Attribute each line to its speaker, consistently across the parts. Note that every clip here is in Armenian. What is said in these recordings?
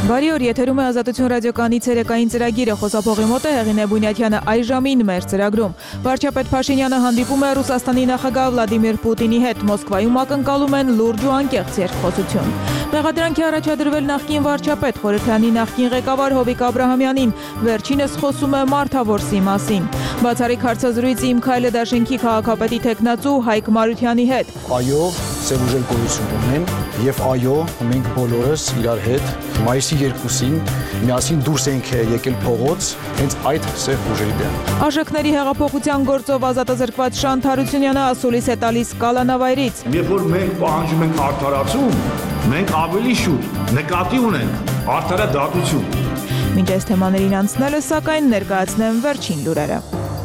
Speaker 1: Բարի օր, եթերում է Ազատություն ռադիոկայանի ցերեկային ծրագիրը, խոսափողի մոտ է Հեղինե Բունյաթյանը այս ժամին մեր ծրագրում։ Վարչապետ Փաշինյանը հանդիպում է Ռուսաստանի նախագահ Վլադիմիր Պուտինի հետ, Մոսկվայում ակնկալում են լուրջ ու անկեղծ երկխոսություն։ Մեղադրանքի առաջադրվել նախկին վարչապետ, խորհրդանի նախկին ղեկավար Հովիկ Աբրահամյանին, վերջինս խոսում է մարդավորսի մասին։ Բացառիկ հարցազրույցի Իմ քայլը դաշինքի քաղաքապետի թեկնածու Հայկ Մարությանի հետ։
Speaker 2: Այո, սև ուժեր գոյություն ունեն եւ այո, մենք բոլորս իրար հետ մայիսի 2-ին միասին դուրս ենք եկել փողոց հենց այդ սև ուժերի դեմ։
Speaker 1: Արժեքների հեղափոխության գործով ազատազրկված Շանթ Հարությունյանը ասուլիս է տալիս կալանավայրից։
Speaker 3: Երբ որ մենք պահանջում ենք արդարացում, մենք ավելի շուտ նկատի ունենք արդարադատություն։
Speaker 1: Մինչ այս թեմաներին անցնելը, սակայն ներկայացնեմ վերջին լուրերը։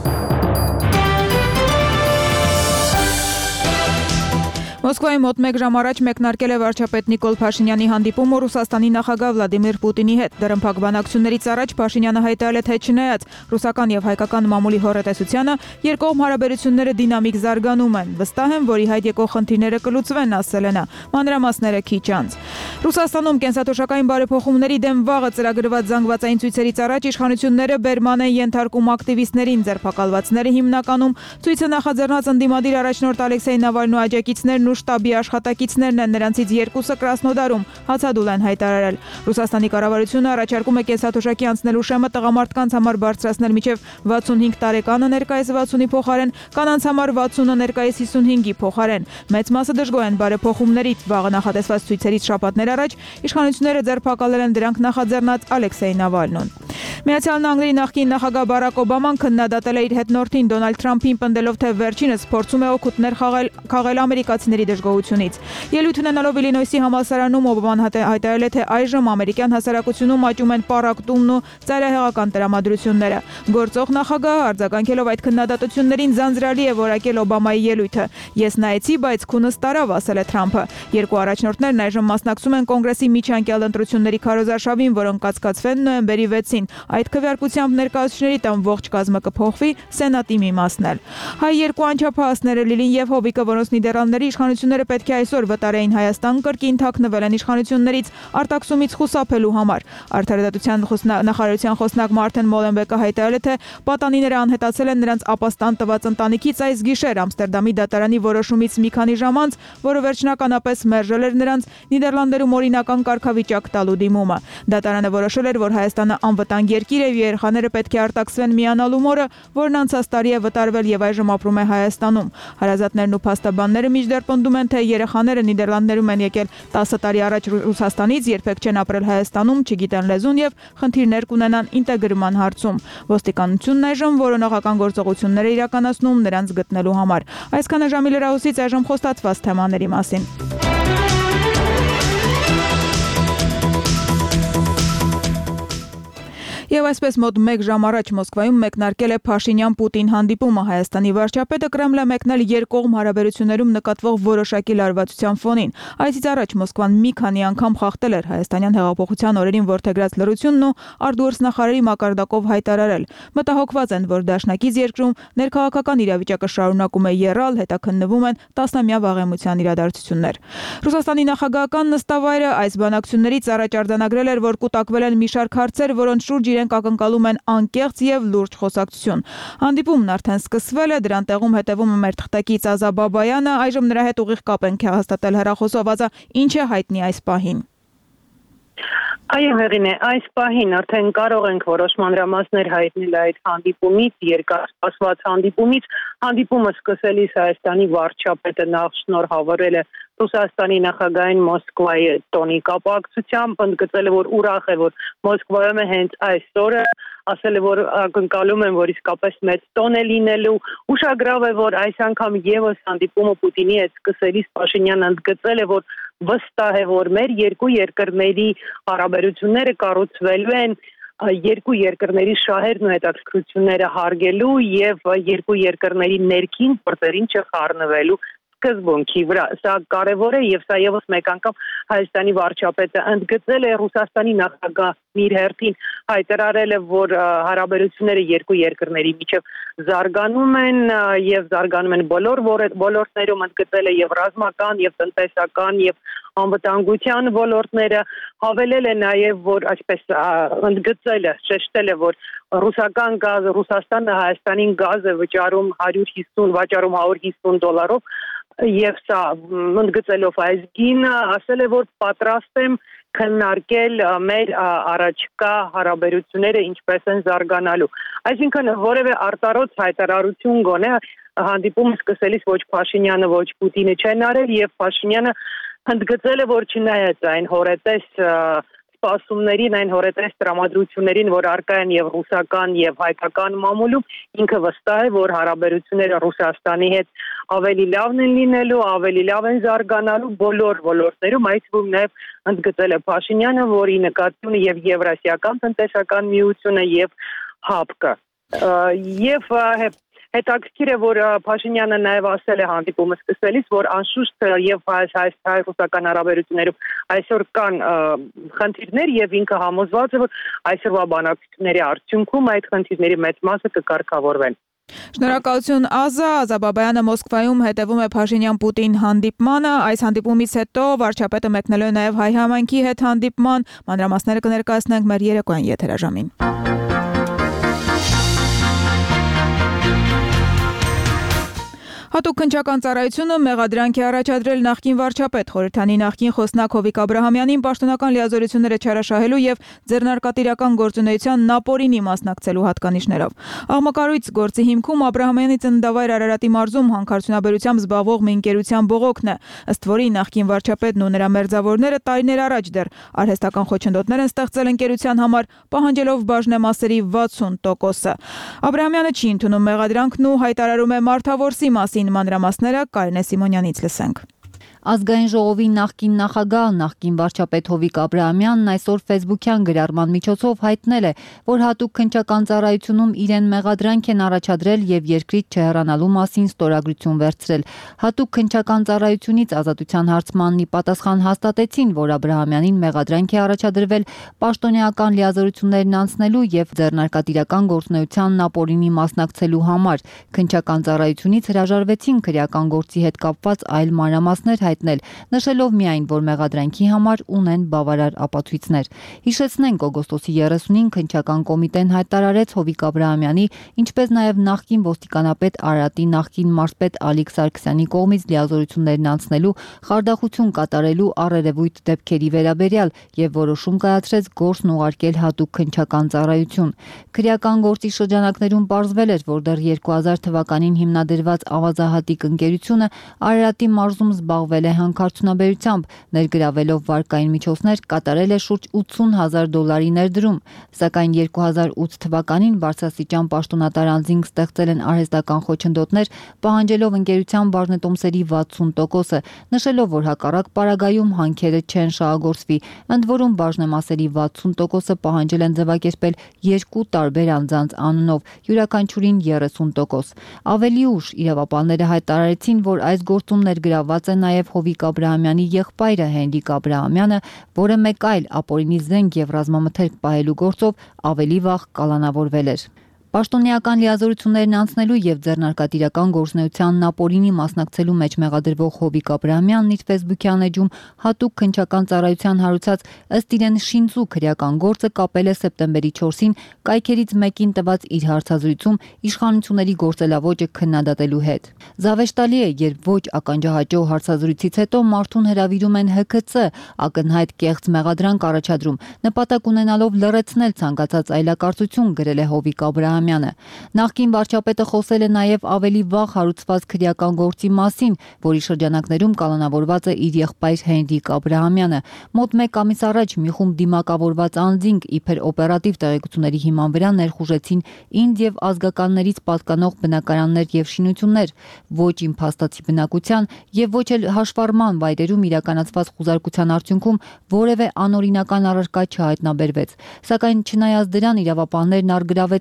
Speaker 1: Մոսկվայի մոտ 1 ժամ առաջ մեկնարկել է վարչապետ Նիկոլ Փաշինյանի հանդիպումը Ռուսաստանի նախագահ Վլադիմիր Պուտինի հետ։ Դրամփակ բանակցություններից առաջ Փաշինյանը հայտարարել է, թե չնայած ռուսական եւ հայկական մամուլի հոռետեսությանը, երկկողմ հարաբերությունները դինամիկ զարգանում են։ Վստահ եմ, որ ի հայտ եկող խնդիրները կլուծվեն, ասել է նա։ Մանրամասները քիչ անց։ Ռուսաստանում կենսաթոշակային բարեփոխումների դեմ վաղը ծրագրված զանգվածային ցույցերից առաջ իշխանությունները բերման են ենթարկում ակտիվիստներին, ձերբակալվածները հիմնականում ցույցը նախաձեռնած ընդդիմադիր առաջնորդ Ալեքսեյ Նավալնու աջակիցներն ու շտաբի աշխատակիցներն են, նրանցից երկուսը Կրասնոդարում, հացադուլ են հայտարարել։ Ռուսաստանի կառավարությունը առաջարկում է կենսաթոշակի անցնելու շեմը տղամարդկանց համար բարձրացնել մինչև 65 տարեկանը ներկայիս 60-ի փոխարեն, կանանց համար 60-ը ներկայիս 55-ի փոխարեն։ Մեծ մասը դժգոհ են բարեփոխումներից։ Վաղը նախատեսված ցույցերից շաբաթներ առաջ իշխանությունները ձերբակալել են դրանք նախաձեռնած Ալեքսեյ Նավալնուն։ Միացյալ Նահանգների նախկին նախագահ Բարակ Օբաման քննադատել է իր հետնորդին Դոնալդ Թրամփին, պնդելով, թե վերջինս փորձում է օգուտներ խաղալ ամերիկացիների դժգոհությունից։ Ելույթ ունենալով Իլինոյսի համալսարանում Օբաման հայտարարել է, թե այժմ ամերիկյան հասարակությունում աճում են պառակտումն ու ծայրահեղական տրամադրությունները։ Գործող նախագահը արձագանքելով այդ քննադատություններին ձանձրալի է որակել Օբամայի ելույթը։ Ես նայեցի, բայց քունս տարավ, ասել է Թրամփը։ Երկու առաջնորդներն այժմ մասնակցում են կոնգրեսի միջանկյալ ընտրությունների քարոզարշավին, որոնք կացկացվեն նոյեմբերի 6-ին։ Այդ քվեարկությամբ ներկայացուցիչների տան ողջ կազմը կփոխվի, Սենատի մի մասն էլ։ Հայ երկու անչափահասները Լիլին եւ Հովիկը, որոնց Նիդերլանդների իշխանությունները պետք է այսօր վտարեին Հայաստան, կրկին թաքնվել են իշխանություններից արտաքսումից խուսափելու համար։ Արդարադատության նախարարության խոսնակ Մարտեն Մոլենբեկը հայտարարել է, թե պատանիները անհետացել են նրանց ապաստան տված ընտանիքից այս գիշեր Ամստերդամի դատարանի որոշումից մի քանի ժամ անց, որը վերջնականապես մերժել էր նրանց Նիդերլանդերում օրինական կարգավիճակ տալու դիմումը։ Դատարանը որոշել էր, որ Հայաստանը անվտանգ երկիր է եւ երեխաները պետք է արտաքսվեն միանալու օրը, որն անցած տարի է վտարվել եւ այժմ ապրում է Հայաստանում։ Հարազատներն ու փաստաբանները մինչդեռ պնդում են, թե երեխաները Նիդերլանդներում են եկել 10 տարի առաջ Ռուսաստանից, երբեք չեն ապրել Հայաստանում, չգիտեն լեզուն եւ խնդիրներ կունենան ինտեգրման հարցում։ Ոստիկանությունն այժմ որոնողական գործողություններ է իրականացնում նրանց գտնելու համար։ Այսքանը ժամի լրահոսից այժմ խոստացված թեմաների մասին։ Եվ այսպես մոտ 1 ժամ առաջ Մոսկվայում մեկնարկել է Փաշինյան-Պուտին հանդիպումը։ Հայաստանի վարչապետը Կրեմլ է մեկնել երկկողմ հարաբերություններում նկատվող որոշակի լարվածության ֆոնին։ Այսից առաջ Մոսկվան մի քանի անգամ խախտել էր հայաստանյան հեղափոխության օրերին որդեգրած լռությունն ու արտգործնախարարի մակարդակով հայտարարել։ Մտահոգված են, որ դաշնակից երկրում ներքաղաքական իրավիճակը շարունակում է եռալ, հետաքննվում են տասնամյա վաղեմության իրադարձություններ։ Ռուսաստանի նախագահական նստավայրը այս բանակցություններից առաջ արձանագրել էր, որ կուտակվել են մի շարք հարցեր, որոնց շուրջ իրենք ակնկալում են անկեղծ եւ լուրջ խոսակցություն։ Հանդիպումն արդեն սկսվել է, դրան տեղում հետևում է մեր թղթակից Ազա Բաբայանը, այժմ նրա հետ ուղիղ կապ ենք հաստատել հեռախոսով։ Ազա, ինչ է հայտնի այս պահին։
Speaker 4: Այո, Հեղինե, այս պահին արդեն կարող ենք որոշ մանրամասներ հայտնել այդ հանդիպումից, երկարասպասված հանդիպումից։ Հանդիպումը սկսելիս Հայաստանի վարչապետը նախ շնորհավորել է Ռուսաստանի նախագահին Մոսկվայի տոնի կապակցությամբ, ընդգծել է, որ ուրախ է, որ Մոսկվայում է հենց այս օրը, ասել է, որ ակնկալում են, որ իսկապես մեծ տոն է լինելու, ուշագրավ է, որ այս անգամ եւս հանդիպումը Պուտինի հետ սկսելիս Փաշինյանը ընդգծել է, որ վստահ է, որ մեր երկու երկրների հարաբերությունները կառուցվելու են երկու երկրների շահերն ու հետաքրքրությունները հարգելու եւ երկու երկրների ներքին գործերին չխառնվելու սկզբունքի վրա։ Սա կարևոր է եւ սա եւս մեկ անգամ Հայաստանի վարչապետը ընդգծել է Ռուսաստանի նախագահն իր հերթին հայտարարել է, որ հարաբերությունները երկու երկրների միջև զարգանում են եւ զարգանում են բոլոր ոլորտներում, ընդգծել է եւ ռազմական եւ տնտեսական եւ անվտանգության ոլորտները, հավելել է նաեւ, որ այսպես ընդգծել է, շեշտել է, որ ռուսական գազը, Ռուսաստանը Հայաստանին գազ է վճարում $150 եւ սա ընդգծելով այս գինը ասել է, որ պատրաստ եմ քննարկել մեր առաջկա հարաբերությունները ինչպես են զարգանալու։ Այսինքն որևէ արտարոց հայտարարություն գոնե հանդիպումը սկսելիս ոչ Փաշինյանը, ոչ Պուտինը չեն արել եւ Փաշինյանը ընդգծել է, որ չնայած այն հորետես սպասումներին, այն հորետես տրամադրություններին, որ առկա են եւ ռուսական եւ հայկական մամուլում, ինքը վստահ է, որ հարաբերությունները Ռուսաստանի հետ ավելի լավն են լինելու, ավելի լավ են զարգանալու բոլոր ոլորտներում, այդ թվում նաեւ ընդգծել է Փաշինյանը, որի նկատի ունի եւ Եվրասիական տնտեսական միությունը եւ ՀԱՊԿ-ը։ Եվ հետաքրքիր է, որ Փաշինյանը նաև ասել է հանդիպումը սկսելիս, որ անշուշտ եւ հայ-ռուսական հարաբերություններում այսօր կան խնդիրներ եւ ինքը համոզված է, որ այսօրվա բանակցությունների արդյունքում այդ խնդիրների մեծ մասը կկարգավորվեն։
Speaker 1: Շնորհակալություն Ազա Բաբայանը Մոսկվայում հետևում է Փաշինյան-Պուտին հանդիպմանը, այս հանդիպումից հետո վարչապետը մեկնելու է նաև հայ համայնքի հետ հանդիպման, մանրամասները կներկայացնենք մեր երեկոյան եթերաժամին։ Հատուկ քննչական ծառայությունը մեղադրանք է առաջադրել նախկին վարչապետ Խորհրդանի նախկին խոսնակ Հովիկ Աբրահամյանին պաշտոնական լիազորությունները չարաշահելու եւ ձեռնարկատիրական գործունեության նապորինի մասնակցելու հատկանիշներով։ Աղմկարույց գործի հիմքում Աբրահամյանի ծննդավայր Արարատի մարզում հանքարդյունաբերությամբ զբաղվող մի ընկերության բողոքն է, ըստ որի նախկին վարչապետն ու նրա մերձավորները տարիներ առաջ դեռ արհեստական խոչընդոտներ են ստեղծել ընկերության համար, պահանջելով բաժնեմասերի 60%-ը։ Աբրահամյանը չի ընդունում մեղադրանքն ու հայտարարում է մարդավորսի մասին մանրամասները Կարինե Սիմոնյանից լսենք։
Speaker 5: Ազգային ժողովի նախկին նախագահ, նախկին վարչապետ Հովիկ Աբրահամյանն այսօր ֆեյսբուքյան գրառման միջոցով հայտնել է, որ հատուկ քննչական ծառայությունում իրեն մեղադրանք են առաջադրել եւ երկրից չհեռանալու մասին ստորագրություն վերցրել։ Հատուկ քննչական ծառայությունից ազատության հարցմանն ի պատասխան հաստատեցին, որ Աբրահամյանին մեղադրանք է առաջադրվել պաշտոնեական լիազորություններն անցնելու եւ ձեռնարկատիրական գործունեության նապորինի մասնակցելու համար։ Քննչական ծառայությունից հրաժարվեցին քրեական գործի հետ կապված այլ մանրամասներ հայտնել, նշելով միայն, որ մեղադրանքի համար ունեն բավարար ապացույցներ։ Հիշեցնենք, օգոստոսի 30-ին քննչական կոմիտեն հայտարարեց Հովիկ Աբրահամյանի, ինչպես նաև նախկին ոստիկանապետ Արարատի նախկին մարզպետ Ալիկ Սարգսյանի կողմից լիազորություններն անցնելու, խարդախություն կատարելու առերևույթ դեպքերի վերաբերյալ եւ որոշում կայացրեց գործն ուղարկել հատուկ քննչական ծառայություն։ Քրեական գործի շրջանակներում պարզվել էր, որ դեռ 2000 թվականին հիմնադրված ավազահատիկ ընկերությունը Արարատի մարզում զբաղվել է հանքարդյունաբերությամբ, ներգրավելով վարկային միջոցներ կատարել է շուրջ $80,000 ներդրում, սակայն 2008 թվականին բարձրաստիճան պաշտոնատար անձինք ստեղծել են արհեստական խոչընդոտներ, պահանջելով ընկերության բաժնետոմսերի 60%-ը, նշելով, որ հակառակ պարագայում հանքերը չեն շահագործվի, ընդ որում բաժնեմասերի 60%-ը պահանջել են ձևակերպել երկու տարբեր անձանց անունով, յուրաքանչյուրին 30%։ Ավելի ուշ իրավապահները հայտարարեցին, որ այս գործում ներգրավված է նաև Հովիկ Աբրահամյանի եղբայրը Հենրիկ Աբրահամյանը, որը մեկ այլ ապօրինի զենք եւ ռազմամթերք պահելու գործով ավելի վաղ կալանավորվել էր։ Պաշտոնեական լիազորություններն անցնելու եւ ձեռնարկատիրական գործունեության նապորինի մասնակցելու մեջ մեղադրվող Հովիկ Աբրահամյանն իր ֆեյսբուքյան էջում հատուկ քննչական ծառայության հարուցած ըստ իրեն շինծու քրեական գործը կապել է սեպտեմբերի 4-ին կայքերից մեկին տված իր հարցազրույցում իշխանությունների գործելավոճը քննադատելու հետ։ Զավեշտալի է, երբ ոչ ականջահաճո հարցազրույցից հետո մարդուն հրավիրում են ՀՔՑ, ակնհայտ կեղծ մեղադրանք առաջադրում, նպատակ ունենալով լռեցնել ցանկացած այլակարծություն, գրել է Հովիկ Աբրահամյանը։ Նախկին վարչապետը խոսել է նաև ավելի վաղ հարուցված քրեական գործի մասին, որի շրջանակներում կալանավորված է իր եղբայր Հենրիկ Աբրահամյանը։ Մոտ 1 ամիս առաջ մի խումբ դիմակավորված անձինք իբր օպերատիվ տեղեկությունների հիման վրա ներխուժեցին ինձ եւ ազգականներից պատկանող բնակարաններ եւ շինություններ, ոչ իմ փաստացի բնակության եւ ոչ էլ հաշվառման վայրերում իրականացված խուզարկության արդյունքում որևէ անօրինական առարկա չհայտնաբերվեց։ Սակայն չնայած դրան իրավապահներն առգրավեցին իմ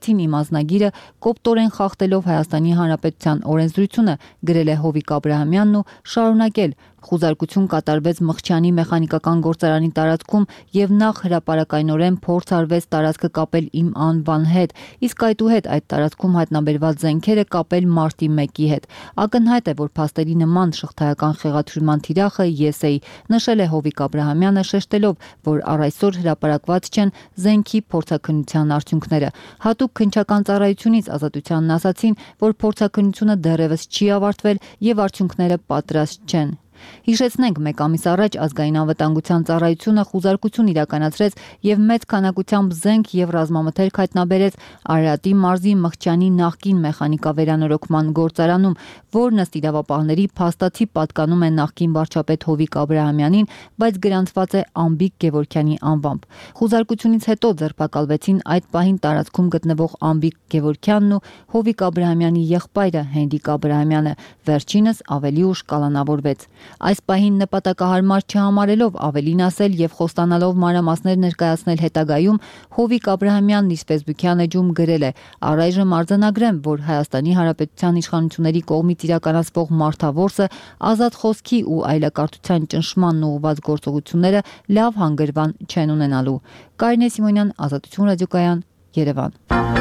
Speaker 5: մասնագիրը կոպտորեն խախտելով Հայաստանի Հանրապետության օրենսդրությունը, գրել է Հովիկ Աբրահամյանն ու շարունակել. Խուզարկություն կատարվեց Մխչյանի մեխանիկական գործարանի տարածքում եւ նախ հրապարակայնորեն փորձ արվեց տարածքը կապել իմ անվան հետ, իսկ այդուհետ այդ տարածքում հայտնաբերված զենքերը կապել մարտի 1-ի հետ։ Ակնհայտ է, որ փաստերի նման շղթայական խեղաթյուրման թիրախը ես էի, նշել է Հովիկ Աբրահամյանը, շեշտելով, որ առ այսօր հրապարակված չեն զենքի փորձաքննության արդյունքները։ Հատուկ քննչական ծառայությունից Ազատությանն ասացին, որ փորձաքննությունը դեռևս չի ավարտվել եւ արդյունքները պատրաստ չեն։ Հիշեցնենք, մեկ ամիս առաջ ազգային անվտանգության ծառայությունը խուզարկություն իրականացրեց եւ մեծ քանակությամբ զենք եւ ռազմամթերք հայտնաբերեց Արարատի մարզի Մխչյանի նախկին մեխանիկավերանորոգման գործարանում, որն ըստ իրավապահների փաստացի պատկանում է նախկին վարչապետ Հովիկ Աբրահամյանին, բայց գրանցված է Անբիկ Գևորգյանի անվամբ։ Խուզարկությունից հետո ձերբակալվեցին այդ պահին տարածքում գտնվող Անբիկ Գևորգյանն ու Հովիկ Աբրահամյանի եղբայրը Հենրիկ Աբրահամյանը, վերջինս ավելի ուշ կալանավորվեց։ Այս պահին նպատակահարմար չհամարելով, ավելին ասել եւ խոստանալով մանրամասներ ներկայացնել հետագայում, Հովիկ Աբրահամյանն իր Facebook-յան էջում գրել է. «Առայժմ արձանագրեմ, որ Հայաստանի Հանրապետության իշխանությունների կողմից իրականացվող մարդավորսը, ազատ խոսքի ու այլակարգության ճնշմանն ուղղված գործողությունները լավ հանգրվան չեն ունենալու»։ Կարինե Սիմոնյան, Ազատություն ռադիոկայան, Երևան։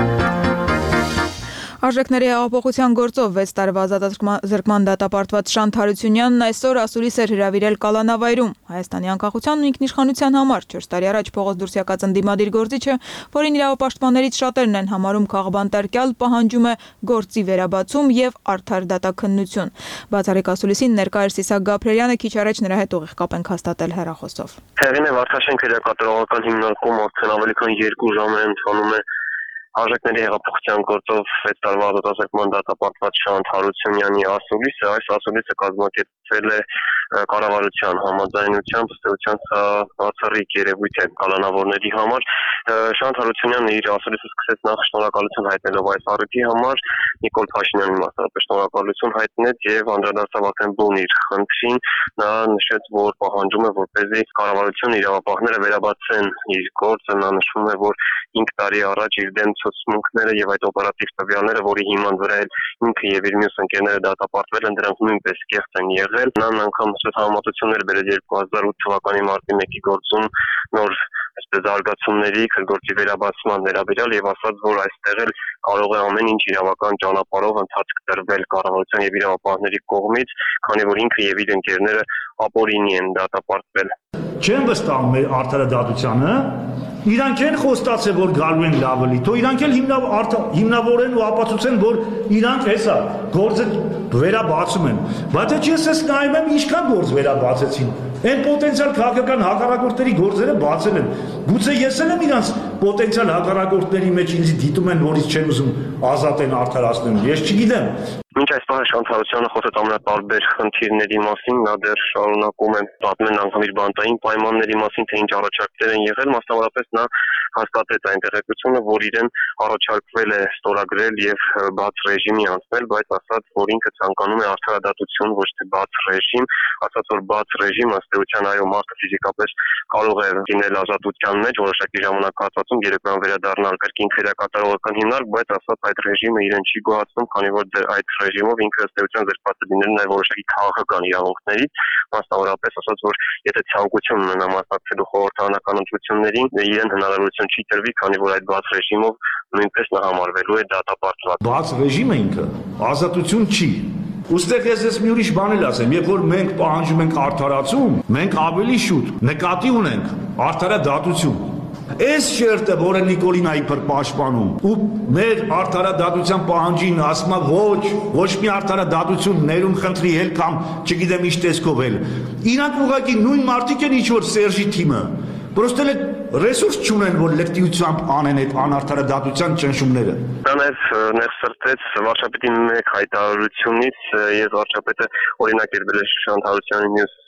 Speaker 1: Արժեքների հեղափոխության գործով 6 տարվա ազատազրկման դատապարտված Շանթ Հարությունյանն այսօր ասուլիս էր հրավիրել Կալանավայրում։ Հայաստանի անկախությանն ու ինքնիշխանության համար 4 տարի առաջ փողոց դուրս եկած ընդդիմադիր գործիչը, որին իրավապաշտպաններից շատերն են համարում քաղբանտարկյալ, պահանջում է գործի վերաբացում եւ արդար դատաքննություն։ Բացառիկ ասուլիսին ներկա էր Սիսակ Գաբրելյանը, քիչ առաջ նրա հետ ուղիղ կապ ենք հաստատել հեռախոսով։
Speaker 6: Հեղինե Վարդաշենք հրակատարողական հիմնարկում արդեն ավելի քան 2 ժամ է ընթանում է Արժեքների հեղափոխության գործով 6 տարվա ազատազրկման դատապարտված Շանթ Հարությունյանի ասուլիսը, այս ասուլիսը կազմակերպվել է կառավարության համաձայնությամբ, ըստ սա բացառիկ երևույթ է կալանավորների համար։ Շանթ Հարությունյանը իր ասուլիսը սկսեց նախ շնորհակալություն հայտնելով այս առիթի համար, Նիկոլ Փաշինյանին մասնավորապես շնորհակալություն հայտնեց եւ անդրադարձավ արդեն բուն իր խնդրին, նա նշեց, որ պահանջում է, որպեսզի կառավարությունը իրավապահները վերաբացեն իր գործը, նա նշում է, որ 5 տարի առաջ իր դեմ ցուցմունքները եւ այդ օպերատիվ տվյալները, որի հիման վրա ինքը եւ իր մյուս ընկերները դատապարտվել են, դրանք նույնպես կեղծ են եղել։ Նա անգամ համատություններ բերել 2008 թվականի մարտի 1-ի գործում նոր զարգացումների գործի վերաբացման վերաբերյալ եւ ասաց, որ այստեղ էլ կարող է ամեն ինչ իրավական ճանապարհով ընթացք տրվել կառավարության եւ իրավապահների կողմից, քանի որ ինքը եւ իր ընկերները ապօրինի են դատապարտվել։
Speaker 3: Չեմ վստահում մեր արդարադատությանը, իրանք են խոստացել, որ գալու են լավը, թող իրանք էլ հիմնավորեն ու ապացուցեն, որ իրանք հեսա գործը վերաբացում են։ Բայց ես ես նայում եմ ինչքան գործ վերաբացեցին։ Այն պոտենցիալ քաղաքական հակառակորդների գործերը բացել են։ Գուցե ես եմ իրանց պոտենցիալ հակառակորդների մեջ ինձ դիտում են, որից չեն ուզում ազատեն արդարացնեն։ Ես չգիտեմ։
Speaker 6: Մինչ այս պահը Շանթ Հարությունյանը խոսեց ամենատարբեր խնդիրների մասին, նա դեռ շարունակում է պատմել անգամ իր բանտային պայմանների մասին, թե ինչ առաջարկներ են եղել, մասնավորապես նա հաստատեց այն տեղեկությունը, որ իրեն առաջարկվել է ստորագրել եւ բաց ռեժիմի անցնել, բայց ասաց, որ ինքը ցանկանում է արդարադատություն, ոչ թե բաց ռեժիմ, ասաց, որ բաց ռեժիմը ըստ էության այո մարդը ֆիզիկապես կարող է լինել ազատության մեջ, որոշակի ժամանակահատվածում երեկոյան վերադառնալ կրկին քրեակատարողական հիմնարկ, բայց ասաց այդ ռեժիմը իրեն չի գոհացնում, քանի որ այդ ռեժիմով ինքը ըստ էության զրկված է լինել նաև որոշակի քաղաքական իրավունքներից, մասնավորապես ասաց, որ եթե ցանկություն ունենա մասնակցելու խորհրդարանական ընտրություններին, իրեն հնարավորություն չի տրվի, քանի որ այդ բաց ռեժիմով նույնպես նա համարվելու է դատապարտված։
Speaker 3: Բաց ռեժիմը ինքը ազատություն չի։ Ուստեղ ես մի ուրիշ բան էլ ասեմ, երբ որ մենք պահանջում ենք արդարացում, մենք ավելի շուտ նկատի ունենք արդարադատություն։ Այս շերտը, որը Նիկոլին այփր պաշտպանում, ու մեր արդարադատության պահանջին ասում է ոչ մի արդարադատություն ներում խնդրի էլ կամ չգիտեմ ինչ տեսքով էլ։ Իրանք ուղղակի նույն մարդիկ են, ինչ որ Սերժի թիմը։ Պրոստը ռեսուրս չունեն, որ լեկտիությամբ անեն այդ անարդարադատության ճնշումները։
Speaker 6: Դա նաև ներսրտեց վարչապետի մեկ հայտարարությունից, ես վարչապետը օրինակ երբել է Շանթ Հարությունյանի մյուս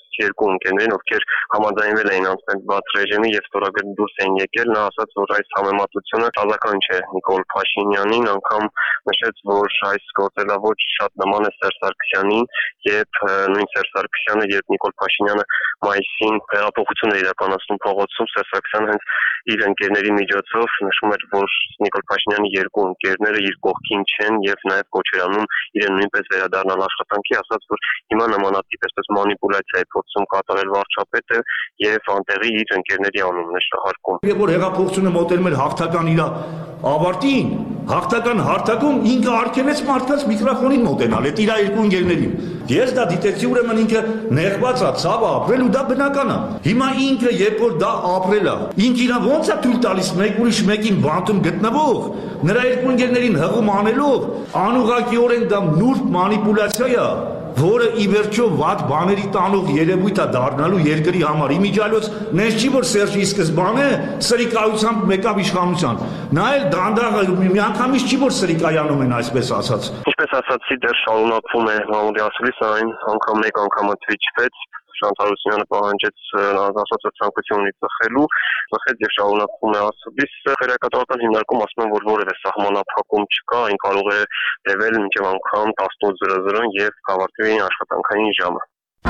Speaker 6: երկու ընկերներին, ովքեր համաձայնվել էին անցնել բաց ռեժիմի եւ ստորագրել դուրս էին եկել, նա ասաց, որ այս համեմատությունը բավական չէ Նիկոլ Փաշինյանին, անգամ նշեց, որ այս գործելավոճ շատ նման է Սերժ Սարգսյանին, եւ նույն Սերժ Սարգսյանը, երբ Նիկոլ Փաշինյանը մայիսին հեղափոխություն էր իրականացնում փողոցում, Սերժ Սարգսյանը հենց իր ընկերների միջոցով նշում էր, որ Նիկոլ Փաշինյանի երկու ընկերները իր կողքին չեն եւ նաեւ կոչ էր անում իրեն նույնպես վերադառնալ աշխատանքի, ասաց, որ հիմա նմանատիպ այսպես մանիպուլյացիա է փորձում կատարել վարչապետը եւ անտեղի իր ընկերների անունն է շահարկում։
Speaker 3: Երբ որ հեղափոխությունը մոտենում էր հաղթական իր ավարտին, հաղթական հարթակում ինքը արգելեց մարդկանց միկրոֆոնին մոտենալ, այդ իր երկու ընկերներին։ Ես դա դիտեցի, ուրեմն ինքը նեղված է, ցավ է ապրել ու դա բնական է։ Հիմա ինքը երբ որ դա ապրել է, ինքը իր ոնց է թույլ տալիս մեկ ուրիշ մեկին բանտում գտնվող, նրա երկու ընկերներին հղում անելով, անուղղակիորեն դա նուրբ մանիպուլյացիա է, որը ի վերջո վատ բաների տանող երևույթ է դառնալու երկրի համար։ Իմիջիալոց նենց չի, որ Սերժի սկզբանե սրիկայությամբ մեկավ իշխանության։ Նա էլ դանդաղ միանգամից չի, որ սրիկայանում են, այսպես ասած։
Speaker 6: Ինչպես ասացի, դեռ շարունակվում է Մամուդի ասուլիսը, այն անգամ մեկ անգամ թվիճվեց, Շանթ Հարությունյանը պահանջեց ասոցիացիոն ծխելու, ծխեց եւ շարունակվում է ասուլիսը։ Քրեակատարական հիմնարկում ասում են, որ որևէ սահմանափակում չկա, այն կարող է տևել մինչեւ անգամ 18:00 եւ կավարտվի աշխատանքային ժամը։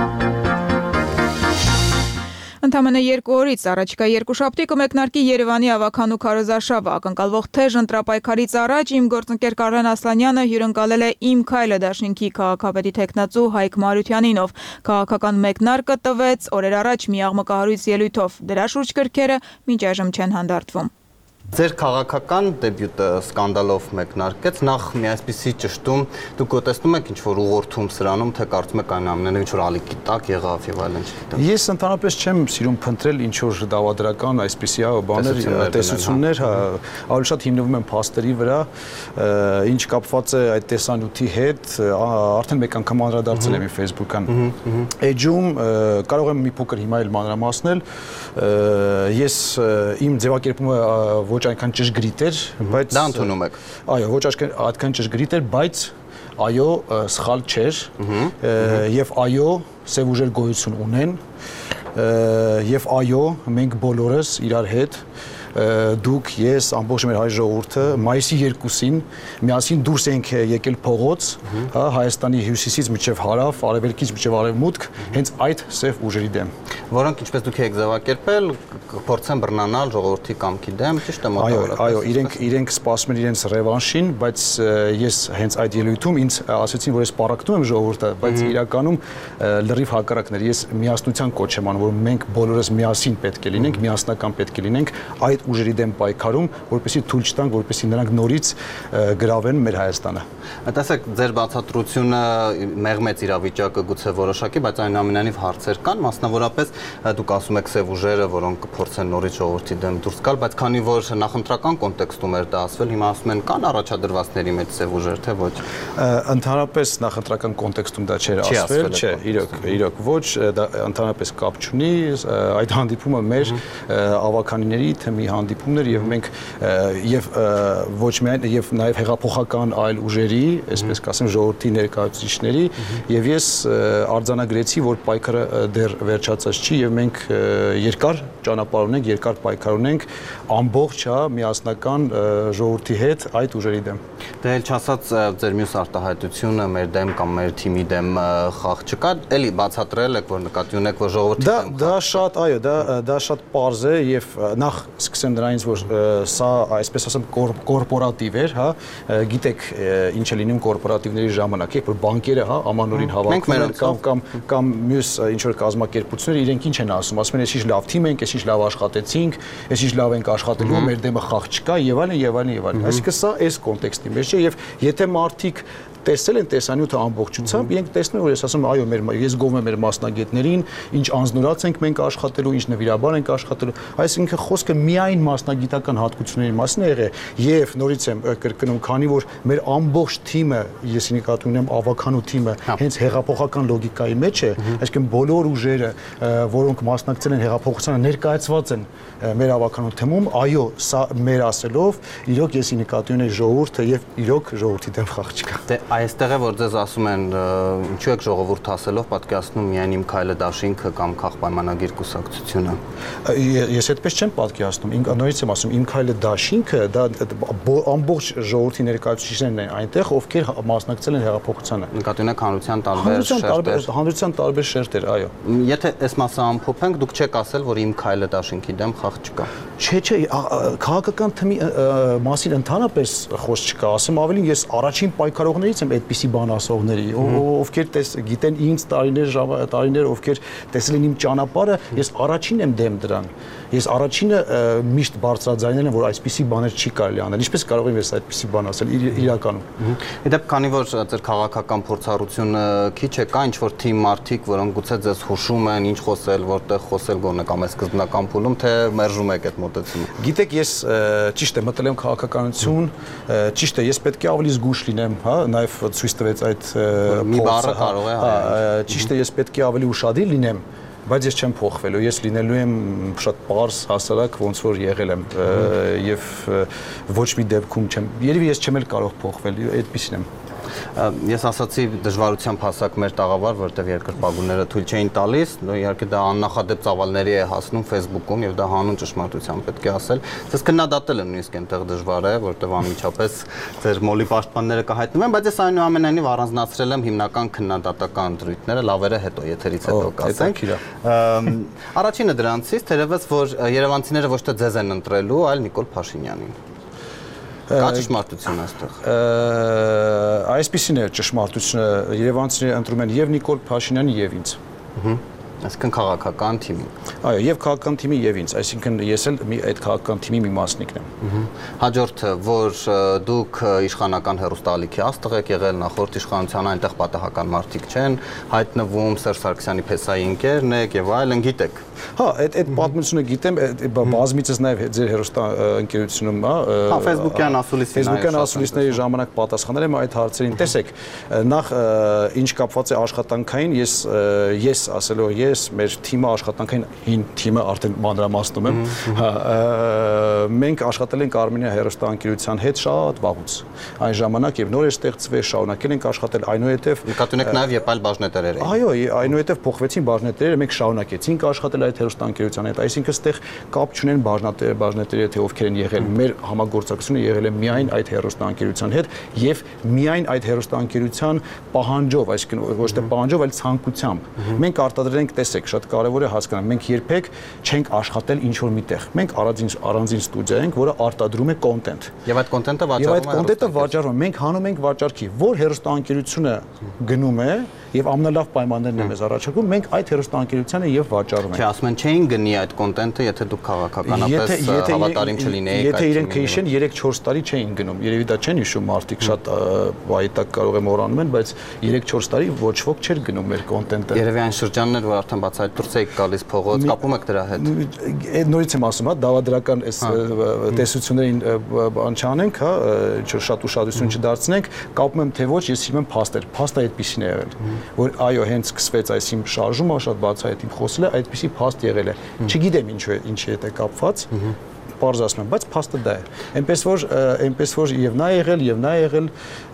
Speaker 1: Ընդամենը 2 օրից առաջիկա երկուշաբթի կմեկնարկի Երևանի ավագանու քարոզարշավը, ակնկալվող թեժ ընտրապայքարից առաջ իմ գործընկեր Կարեն Ասլանյանը հյուրընկալել է «Իմ քայլը» դաշինքի քաղաքապետի թեկնածու Հայկ Մարությանին, ով քաղաքական մեկնարկը տվեց օրեր առաջ մի աղմկահարույց ելույթով։ Դրա շուրջ գրքերը մինչ այժմ չեն հանդարտվում։
Speaker 7: Ձեր քաղաքական դեբյուտը սկանդալով մեկնարկեց, նախ մի այսպիսի ճշտում, դուք տեսնում եք ինչ-որ ուղղորդում սրանում, թե կարծում եք այն ամենը ինչ-որ ալիքի տակ եղավ եւ այլն, չգիտեմ։
Speaker 2: Ես ընդհանրապես չեմ սիրում փնտրել ինչ-որ դավադրական այսպիսի բաներ, տեսություններ, ավելի շատ հիմնվում են փաստերի վրա, ինչ կապված է այդ տեսանյութի հետ, արդեն մեկ անգամ անդրադարձել եմ իմ Facebook-ան էջում, կարող եմ մի փոքր հիմա էլ մանրամասնել, ես իմ ձևակերպումը ոչ այնքան ճշգրիտ էր, բայց
Speaker 7: դա ընդունում եք։
Speaker 2: Այո, ոչ այդքան ճշգրիտ էր, բայց այո, սխալ չէր, եւ այո, սև ուժեր գոյություն ունեն, եւ այո, մենք բոլորս իրար հետ դուք, ես, ամբողջ մեր հայ ժողովուրդը մայիսի 2-ին միասին դուրս ենք եկել փողոց, Հայաստանի հյուսիսից մինչև հարավ, արևելքից մինչև արևմուտք, հենց այդ սև ուժերի դեմ։
Speaker 7: Որոնք ինչպես դուք եք ձևակերպել, փորձեն բռնանալ ժողովրդի կամքի դեմ, ճիշտ է մոտավորապես։
Speaker 2: Այո, իրենք սպասում են իրենց ռևանշին, բայց ես հենց այդ ելույթում ինձ ասեցին, որ ես պարակտում եմ ժողովուրդը, բայց իրականում լրիվ հակառակն էր։ Ես միասնության կոչ եմ անում, որ մենք բոլորս միասին պետք է լինենք, միասնական պետք է լինենք այդ ուժերի դեմ պայքարում, որպեսզի թույլ չտանք, որպեսզի նրանք նորից գրավեն մեր Հայաստանը։
Speaker 7: Տեսեք, ձեր բացատրությունը մեղմեց իրավիճակը գուցե որոշակի, բայց այնուամենայնիվ հարցեր կան, մասնավորապես դուք ասում եք սև ուժերը, որոնք փորձեն նորից ժողովրդի դեմ դուրս գալ, բայց քանի որ նախընտրական կոնտեքստում էր դա ասվել, հիմա ասում են կան առաջադրվածների մեջ սև ուժեր, թե ոչ։
Speaker 2: Ընդհանրապես նախընտրական կոնտեքստում դա չէր ասվել, չէ, իրոք ոչ, դա ընդհանրապես կապ չունի, այդ հանդիպումը մեր ավականիների թեմի հանդիպումներ եւ մենք եւ ոչ միայն եւ նաեւ հեղափոխական այլ ուժերի, այսպես կասեմ, ժողովրդի ներկայացուցիչների եւ ես արձանագրեցի, որ պայքարը դեռ վերջացած չի եւ մենք երկար ճանապարհ ունենք, երկար պայքար ունենք ամբողջ միասնական ժողովրդի հետ այդ ուժերի դեմ։
Speaker 7: Դե էլ չասած ձեր մյուս արտահայտությունը մեր դեմ կամ մեր թիմի դեմ խաղ չկա, էլի բացատրել եք, որ նկատի ունեք, որ ժողովրդի դեմ
Speaker 2: դա շատ, այո, դա շատ պարզ է եւ նախ սկսեմ դրանից, որ սա այսպես ասեմ կորպորատիվ էր, հա, գիտեք ինչ է լինում կորպորատիվների ժամանակ, որ բանկերը, հա, ամանորին հավաքվում են կամ մյուս ինչ որ կազմակերպությունները իրենք ինչ են ասում, ասում են ես ինչ լավ թիմ ենք, ես ինչ լավ աշխատեցինք, ես ինչ լավ ենք աշխատելու, մեր դեմը խաղ չկա եւ այլն եւ այլն եւ այլն։ Այսինքն սա այս կոնտեքստի մեջ է եւ եթե մարդիկ տեսել են տեսանյութը ամբողջությամբ, իրենք տեսնում են, որ ես ասում եմ, այո, ես գովում եմ մեր մասնագետներին, ինչ անձնորաց ենք մենք աշխատելու, ինչ նվիրաբար ենք աշխատելու, այսինքն խոսքը միայն մասնագիտական հատկությունների մասին է եղել եւ նորից եմ կրկնում, քանի որ մեր ամբողջ թիմը, ես նկատի ունեմ ավականու թիմը, հենց հեղափոխական լոգիկայի մեջ է, այսինքն բոլոր ուժերը, որոնք մասնակցել են հեղափոխությանը, ներկայացված են մեր ավականու թիմում, այո, սա մեր ասելով, իրոք ես նկատի ունեմ ժողովուրդը եւ իրոք ժողովրդի դեմ խաղ չկա։
Speaker 7: Այստեղ է որ ձեզ ասում են ինչու եք ժողովուրդ ասելով պատկերացնում միայն իմ քայլը դաշինքը կամ քաղաքապայմանագիր կուսակցությունը։
Speaker 2: Ես այդպես չեմ պատկերացնում, նորից եմ ասում, իմ քայլը դաշինքը դա ամբողջ ժողովրդի ներկայացուցիչներն են այնտեղ, ովքեր մասնակցել են հեղափոխությանը։
Speaker 7: Նկատի ունեք հանրության տարբեր շերտեր։
Speaker 2: Հանրության տարբեր շերտեր, այո։
Speaker 7: Եթե այս մասը ամփոփենք, դուք չեք ասել, որ իմ քայլը դաշինքի դեմ խաղ չկա։
Speaker 2: Չէ, քաղաքական թմի մասին ընդհանրապես խոսք չկա, ասեմ ավելին, ես առաջին պայքարողներից եմ այդպիսի բան ասողների, ովքեր գիտեն ինձ տարիներ, ովքեր տեսել են իմ ճանապարհը, ես առաջին եմ դեմ դրան։ Ես առաջինը միշտ բարձրաձայնել եմ, որ այսպիսի բաներ չի կարելի անել։ Ինչպես կարող եմ ես այդպիսի բան ասել իրականում։
Speaker 7: Իդեպ քանի որ ձեր քաղաքական փորձառությունը քիչ է, կա ինչ-որ թիմ մարդիկ, որոնք գուցե ձեզ հուշում են, ինչ խոսել, որտեղ խոսել գոնե կամ այս սկզբնական փուլում, թե մերժում եք այդ մոտեցումը։
Speaker 2: Գիտեք, ես ճիշտ է մտել եմ քաղաքականություն, ճիշտ է, ես պետք է ավելի զգուշ լինեմ, հա, նաև ցույց տվեց այդ
Speaker 7: մի բառը կարող է,
Speaker 2: ճիշտ է, ես պետք է ավելի ուշադիր լինեմ, բայց ես չեմ փոխվելու, ես լինելու եմ շատ պարզ հասարակ, ոնց որ եղել եմ եւ ոչ մի դեպքում չեմ, երևի ես չեմ էլ կարող փոխվել, այդպեսին եմ։
Speaker 7: Ես ասացի դժվարությամբ հասակ մեր տաղավար, որտեղ երկրպագուները թույլ չէին տալիս, իհարկե դա աննախադեպ ծավալների է հասնում Facebook-ում եւ դա հանուն ճշմարտության պետք է ասել։ Ձեզ քննադատել են նույնիսկ այնտեղ դժվար է, որտեղ անմիջապես ձեր մոլի պաշտպանները կհայտնվում են, բայց ես այնուամենայնիվ առանձնացրել եմ հիմնական քննադատական ընտրույթները, լավերը հետո եթերից հետո կասենք։ Առաջինը դրանցից թերևս որ երևանցիները ոչ թե ձեզ են ընտրելու, այլ Նիկոլ Փաշինյանին։ Կա ճշմարտություն այստեղ։
Speaker 2: Այսպիսին է ճշմարտությունը, երևանցիները ընտրում են եւ Նիկոլ Փաշինյանին եւ ինձ։
Speaker 7: Այսինքն քաղաքական թիմի։
Speaker 2: Այո, եւ քաղաքական թիմի եւ ինձ, այսինքն ես էլ այդ քաղաքական թիմի մի մասնիկն եմ։
Speaker 7: Հաջորդը, որ դուք իշխանական հեռուստաալիքի աստղ եք եղել, նախորդ իշխանության այնտեղ պատահական մարդիկ չեն, հայտնվում Սերժ Սարգսյանի փեսայի ընկերն եք եւ այլն, գիտեք։
Speaker 2: Հա, այդ պատմությունը գիտեմ, բազմիցս նաեւ ձեր հեռուստա ընկերությունում,
Speaker 7: հա, Facebook-յան
Speaker 2: ասուլիսների ժամանակ պատասխանել եմ այդ հարցերին։ Տեսեք, նախ ինչ կապված է աշխատանքային, ես ասելով ես մեր թիմը աշխատանքային հին թիմը արդեն մանրամասնում եմ, մենք աշխատել ենք Արմենիա հեռուստաընկերության հետ շատ վաղուց։ Այն ժամանակ եւ նոր է ստեղծվել, շարունակել ենք աշխատել, այնուհետեւ
Speaker 7: նկատի ունեք նաեւ եւ այլ բաժնետերեր էին։
Speaker 2: Այո, այնուհետեւ փոխվեցին բաժնետերերը, մենք շարունակեցինք աշխատել այդ հեռուստաընկերության հետ, այսինքն այստեղ կապ չունեն բաժնետերերը թե ովքեր են եղել, մեր համագործակցությունը եղել է միայն այդ հեռուստաընկերության հետ եւ միայն այդ հեռուստաընկերության պահանջով, այսինքն ոչ թե պահանջով, այլ ցանկությամբ։ Մենք արտադրենք, տեսեք, շատ կարևոր է հասկանալ, մենք երբեք չենք աշխատել ինչ որ միտեղ։ Մենք առանձին ստուդիա ենք, որը արտադրում է կոնտենտ։
Speaker 7: Եվ այդ կոնտենտը վաճառվում է։
Speaker 2: Եվ այդ կոնտենտը վաճառվում է։ Մենք հանում ենք վաճառքի, որ հեռուստաընկերությունը գնում է եւ ամենալավ պայմաններն է մեզ առաջարկում, մենք այդ հեռուստաընկերությանը եւ վաճառում ենք։
Speaker 7: Չէ, ասում են չէին գնի այդ կոնտենտը, եթե դուք քաղաքականապես հավատարիմ չլինեիք։
Speaker 2: Եթե իրենք հիշեն 3-4 տարի չէին գնում։ Երևի դա չեն հիշում մարդիկ, շատ վայտակ կարող է մոռանում են, բայց 3-4 տարի ոչ ոք չէր գնում մեր կոնտենտը։
Speaker 7: Երևի այն շրջաններ, որ արդեն բացահայտ դուրս եք գալիս փողոց, կապում եք դրա հետ։
Speaker 2: Այդ նորից եմ ասում, հա, դավադրական այս տեսություններին բան չանենք, հա, շատ ուշադրություն չդարձնենք, կապում եմ թե ոչ, ես սիրում եմ փաստեր։ Փաստը այդպեսին է եղել, որ այո, հենց սկսվեց այս իմ շարժումը, շատ բացահայտ իմ խոսելը, այդպեսի փաստ եղել է։ Չգիտեմ ինչի հետ է կապված, պարզ ասում եմ, բայց փաստը դա է։ Այնպես որ եւ նա եղել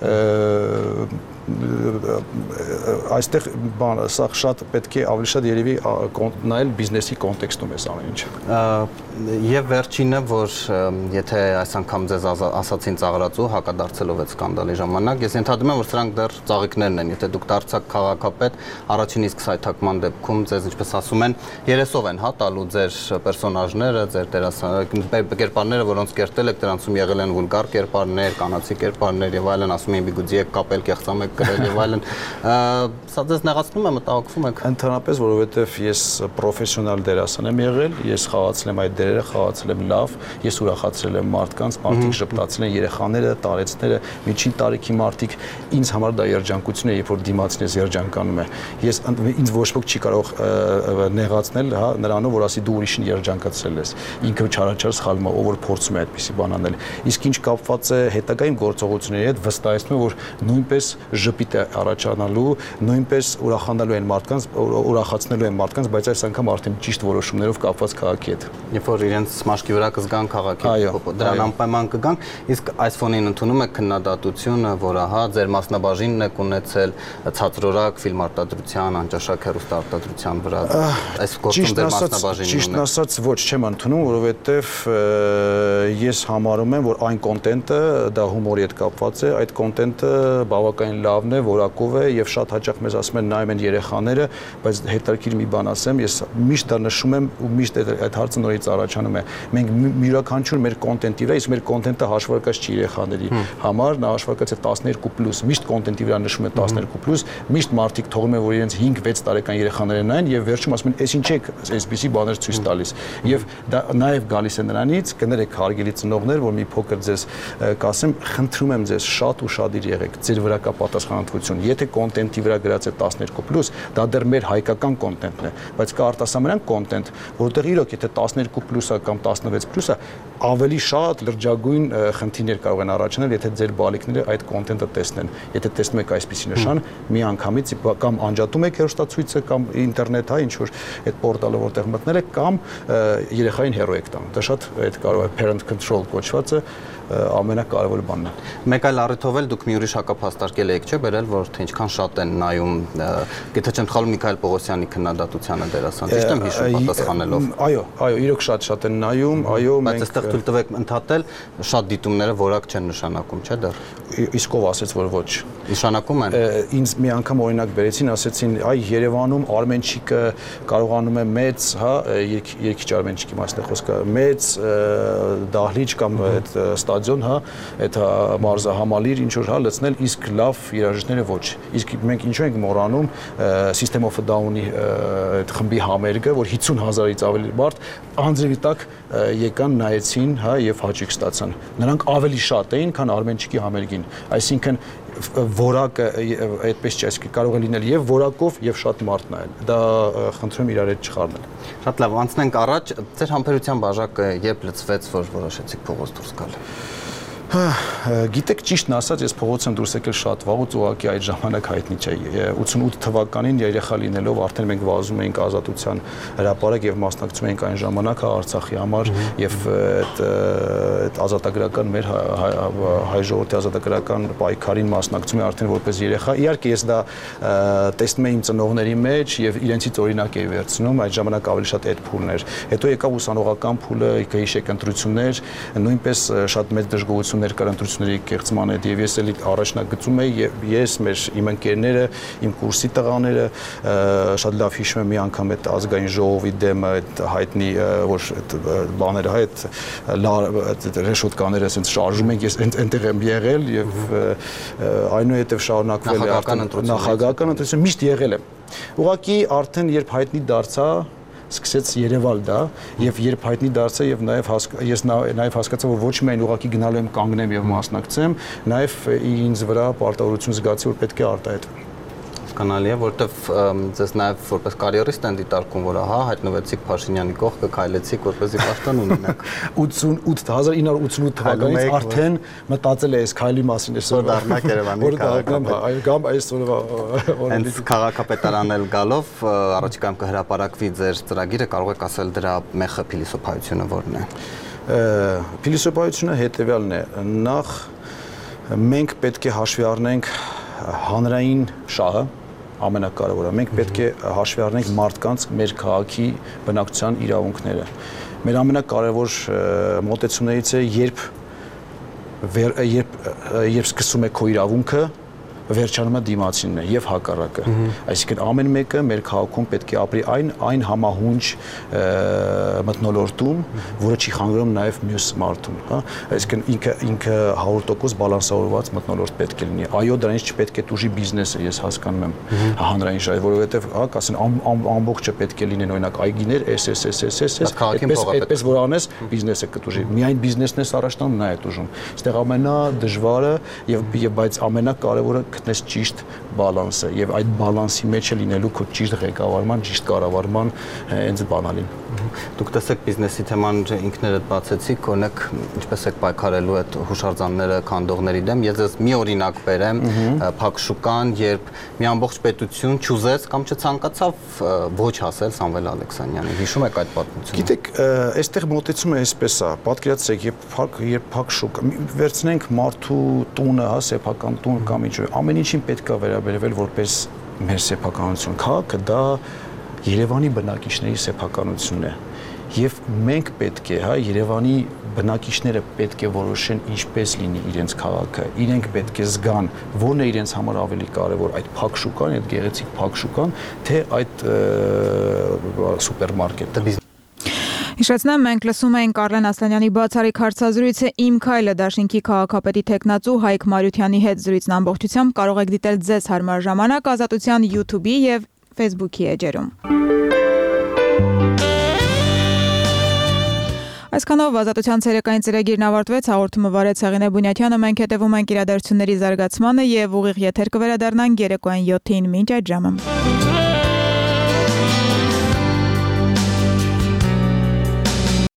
Speaker 2: այստեղ բան, սա շատ պետք է ավելի շատ երևի նայել բիզնեսի կոնտեքստում էս ամեն ինչը։
Speaker 7: Եվ վերջինը, որ եթե այս անգամ ձեզ ասացին ծաղրածու հակադարձելով այդ սկանդալի ժամանակ, ես ընդհանրում եմ, որ սրանք դեռ ծաղիկներն են, եթե դուք դարձաք քաղաքապետ, առաջին իսկ սայթակման դեպքում ձեզ ինչպես ասում են, երեսով են հա տալու ձեր պերսոնաժները, ձեր կերպարները, որոնց կերտել եք, դրանցում եղել են վուլգար կերպարներ, կանացի կերպարներ եւ այլն, ասում են բիգուդի եք կապել, կեղծամ եք գրել եւ այլն։ Սա ձեզ նեղացնում է, մտահոգվում եք։
Speaker 2: Ընդհանրապես, որովհետեւ ես պրոֆեսիոնալ դերասան եմ եղել, ես խաղացել եմ այդ դերերը, խաղացել եմ լավ, ես ուրախացրել եմ մարդկանց, մարդիկ ժպտացել են, երեխաները, տարեցները, միջին տարիքի մարդիկ, ինձ համար դա երջանկություն է, երբ որ դիմացին ես երջանկանում է։ Ինձ ոչ ոք չի կարող նեղացնել, հա, նրանով, որ ասի դու ուրիշին երջանկացրել ես։ Ինքը չարաչար սխալվում է, ով որ փորձում է այդպիսի բան անել։ Իսկ ինչ կապված է հետագային գործողությունների հետ, վստահեցնում եմ, որ նույնպես ժպիտ է առաջանալու, նույնպես ուրախացնելու են մարդկանց, բայց այս անգամ արդեն ճիշտ որոշումներով կապված քաղաքի հետ։
Speaker 7: Երբ որ իրենց մաշկի վրա կզգան քաղաքի, դրան անպայման կգան, իսկ այս ֆոնին ընդունում եք քննադատությունը, որ ահա ձեր մասնաբաժինն է ունեցել ցածրորակ ֆիլմարտադրության, անճաշակ հեռուստաարտադրության վրա։ Այս գործում ձեր մասնաբաժինն ունի։
Speaker 2: Ճիշտ ասած, ոչ, չեմ ընդունում, որովհետև ես համարում եմ, որ այն կոնտենտը դա հումորի հետ կապված է, այդ կոնտենտը բավականին լավն է, որակով է եւ շատ հաճախ մեզ ասում են նայում են երեխաները, բայց հետաքրքիր մի բան ասեմ, ես միշտ դա նշում եմ ու միշտ այդ հարցը նորից առաջանում է։ Մենք յուրաքանչյուր մեր կոնտենտի վրա, իսկ մեր կոնտենտը հաշվարկած չի երեխաների համար, նա հաշվարկած է 12+, միշտ կոնտենտի վրա նշում է 12+, միշտ մարդիկ թողում են, որ իրենց 5-6 տարեկան երեխաներն են եւ վերջում ասում են, «Էս ինչ եք այսպիսի բաներ ցույց տալիս»։ Եվ դա նաեւ գալիս է նրանից, կներեք հարգելի ծնողներ, որ մի փոքր ձեզ կասեմ, խնդրում եմ ձեզ շատ ուշադիր եղեք, ձեր վրա կա պատասխանատվություն։ Եթե կոնտենտի վրա գրած է 12+, դա դեռ մեր հայկական կոնտենտն է, բայց կա արտասահմանյան կոնտենտ, որտեղ իրոք եթե 12+-ը կամ 16+-ը ավելի շատ լրջագույն խնդիրներ կարող են առաջանել, եթե ձեր բալիկները այդ կոնտենտը տեսնեն։ Եթե տեսնում եք այսպիսի նշան, մի անգամից կամ անջատում եք հեռուստացույցը կամ ինտերնետ, ինչ որ այդ պորտալը որտեղ մտնել եք, կամ երեխային հեռու եք տանում։ Դա շատ այդ կարող է parent control կոչվածը ամենակարևոր բանն է։
Speaker 7: Մեկ այլ առիթով էլ դուք մի ուրիշ հակափաստարկել եք, չէ՞, բերել, որ թե ինչքան շատ են նայում, եթե չեմ սխալվում, Միքայել Պողոսյանի քննադատությանը դերասան, ճիշտ եմ հիշում պատասխանելով։
Speaker 2: Այո, իրոք շատ են նայում, այո,
Speaker 7: մենք այստեղ թույլ տվեք ընդհատել, շատ դիտումները որակ չեն նշանակում, չէ՞ դեռ։
Speaker 2: Իսկ ով ասեց, որ ոչ։
Speaker 7: Նշանակում են։
Speaker 2: Ինձ մի անգամ օրինակ բերեցին, ասեցին, այ Երևանում Արմենչիկը կարողանում է մեծ, հա, երկիչ Արմենչիկի մասն է խոսքը, մեծ դահլիճ կամ այդ ստադիոն, հա, այդ մարզահամալիր ինչ որ հա լցնել, իսկ լավ երաժիշտները ոչ։ Իսկ մենք ինչու ենք մոռանում System of a Down-ի այդ խմբի համերգը, որ 50,000-ից ավելի մարդ անձրևի տակ եկան, նայեցին, հա, եւ հաճույք ստացան։ Նրանք ավելի շատ էին, քան Արմենչիկի համերգին։ Այսինքն որակը այդպես չի, այսինքն կարող է լինել եւ որակով եւ շատ մարդ նայել։ Դա խնդրում իրար հետ չխառնել։
Speaker 7: Շատ լավ, անցնենք առաջ։ Ձեր համբերության բաժակը երբ լցվեց, որ որոշեցիք փողոց դուրս գալ։
Speaker 2: Գիտեք, ճիշտն ասած, ես փողոց եմ դուրս եկել շատ վաղուց, ուղղակի այդ ժամանակ հայտնի չէի։ 88 թվականին երեխա լինելով արդեն մենք վազում էինք Ազատության հրապարակ եւ մասնակցում էինք այն ժամանակ Արցախի համար եւ այդ ազատագրական մեր հայ ժողովրդի ազատագրական պայքարին մասնակցում եմ արդեն որպես երեխա։ Իհարկե ես դա տեսնում եմ իմ ծնողների մեջ եւ իրենցից օրինակ էի վերցնում, այդ ժամանակ ավելի շատ այդ փուլն էր։ Հետո եկավ ուսանողական փուլը, գիշեր ընտրություններ, նույնպես շատ մեծ դժգոհություն կար ընտրությունների կեղծման հետ եւ ես էլի առաջնագծում էի եւ ես իմ ընկերները, իմ կուրսի տղաները շատ լավ հիշում եմ մի անգամ այդ ազգային ժողովի դեմ այդ հայտնի որ այդ բաները այդ ռեշոտկաները ասենց շարժում ենք, ես այնտեղ եմ եղել եւ այնուհետեւ շարունակվել է նախագահական ընտրություն միշտ եղել եմ։ Ուղղակի արդեն երբ հայտնի դարձա սկսեց Երևալ դա եւ երբ հայտնի դարձա եւ նաեւ ես նաեւ հասկացա որ ոչ միայն ուղղակի գնալու եմ կանգնեմ եւ մասնակցեմ, նաեւ ինձ վրա պարտավորություն զգացի որ պետք է արտահայտվեմ։
Speaker 7: Հասկանալի է, որովհետև ձեզ նաև որպես կարիերիստ են դիտարկում, որ ահա հայտնվեցիք Փաշինյանի կողքը, քայլեցիք, որպեսզի պաշտոն ունենաք։
Speaker 2: 1988 թվականից արդեն մտածել եմ այս քայլի մասին,
Speaker 7: որ դառնաք Երևանի
Speaker 2: քաղաքապետ։ Կամ այսօրվա
Speaker 7: հենց քաղաքապետարանել գալով առաջիկայում կհրապարակվի ձեր ծրագիրը, կարող եք ասել դրա մեխը փիլիսոփայությունը որն է։
Speaker 2: Փիլիսոփայությունը հետևյալն է. նախ մենք պետք է հաշվի առնենք հանրային շահը ամենակարևորը։ Մենք պետք է հաշվի առնենք մարդկանց, մեր քաղաքի բնակչության իրավունքները։ Մեր ամենակարևոր մոտեցումներից է երբ սկսում է քո իրավունքը, վերջանում է դիմացինն է եւ հակառակը։ Այսինքն ամեն մեկը մեր քաղաքում պետք է ապրի այն համահունչ մթնոլորտում, որը չի խանգարում նաեւ մյուս մարդուն, հա։ Այսինքն ինքը 100% բալանսավորված մթնոլորտ պետք է լինի։ Այո, դրանից չպետք է տուժի բիզնեսը, ես հասկանում եմ հանրային շահը, որովհետեւ հա, կասեն ամբողջը պետք է լինեն օրինակ այգիներ, այդպես որ անես բիզնեսը կտուժի։ Միայն բիզնեսն է առաջ տանում, նա է տուժում։ Այստեղ ամենադժվարը եւ բայց ամենակարևորը գտնես ճիշտ բալանսը եւ այդ բալանսի մեջ է լինելու քո ճիշտ ղեկավարման, ճիշտ կառավարման հենց բանալին։
Speaker 7: Դուք տեսեք բիզնեսի թեման ինքներդ բացեցիք, օրինակ ինչպես եք պայքարելու այդ հուշարձանները քանդողների դեմ։ Ես ձեզ մի օրինակ բերեմ, Փակ շուկան, երբ մի ամբողջ պետություն չուզեց կամ չցանկացավ ոչ ասել Սամվել Ալեքսանյանին։ Հիշում եք այդ պատմությունը։
Speaker 2: Գիտեք, այստեղ մոտեցումը այսպես է, պատկերացրեք, երբ Փակ շուկա վերցնենք մարդու տունը, հա, սեփական տուն կամ ինչ, ամեն ինչին պետք է վերաբերվել որպես մեր սեփականություն։ Քաղաքը դա Երևանի բնակիչների սեփականությունն է։ Եվ մենք պետք է, հա, Երևանի բնակիչները պետք է որոշեն ինչպես լինի իրենց քաղաքը, իրենք պետք է զգան, որն է իրենց համար ավելի կարևոր, այդ Փակ շուկան, այդ գեղեցիկ Փակ շուկան, թե այդ սուպերմարկետը։
Speaker 1: Հիշեցնեմ, մենք լսում ենք Արլեն Ասլանյանի բացառիկ հարցազրույցը «Իմ քայլը» դաշինքի քաղաքապետի թեկնածու Հայկ Մարությանի հետ զրույցն ամբողջությամբ կարող եք դիտել ձեզ հարմար ժամանակ Ազատության YouTube-ի եւ Facebook-ի էջերում։ Այսքանով Ազատության ցերեկային ծրագիրն ավարտվեց, հաղորդումը վարեց Հեղինե Բունյաթյանը, մենք հետևում ենք իրադարձությունների զարգացմանը եւ ուղիղ եթեր կվերադառնանք երեկոյան 7-ին, մինչ այդ ժամը։